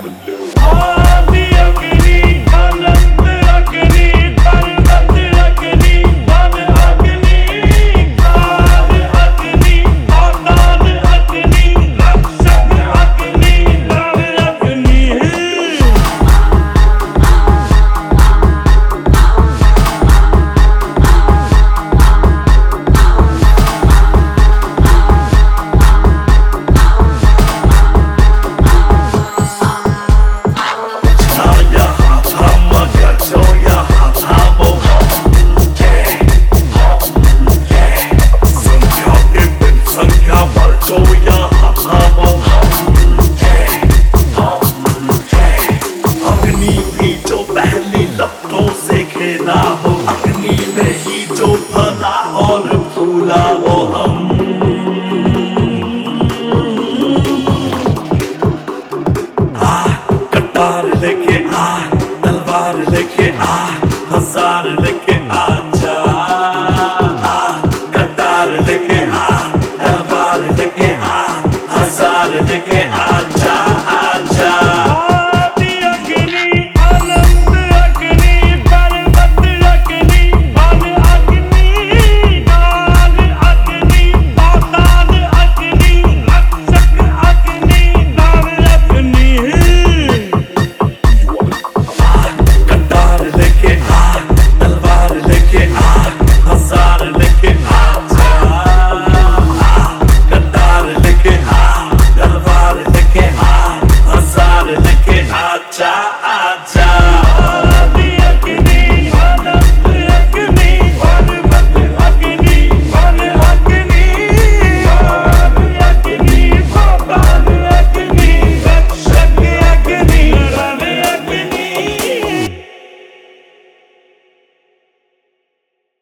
आदि अग्नि अनंत अग्नि पर्वत अग्नि वन अग्नि काल अग्नि पाताल अग्नि रक्षक अग्नि नव अग्नि अग्नि भी जो पहली लपटों से खेला हो, अग्नि में ही जो फला और फूला हो हम। कटार लेके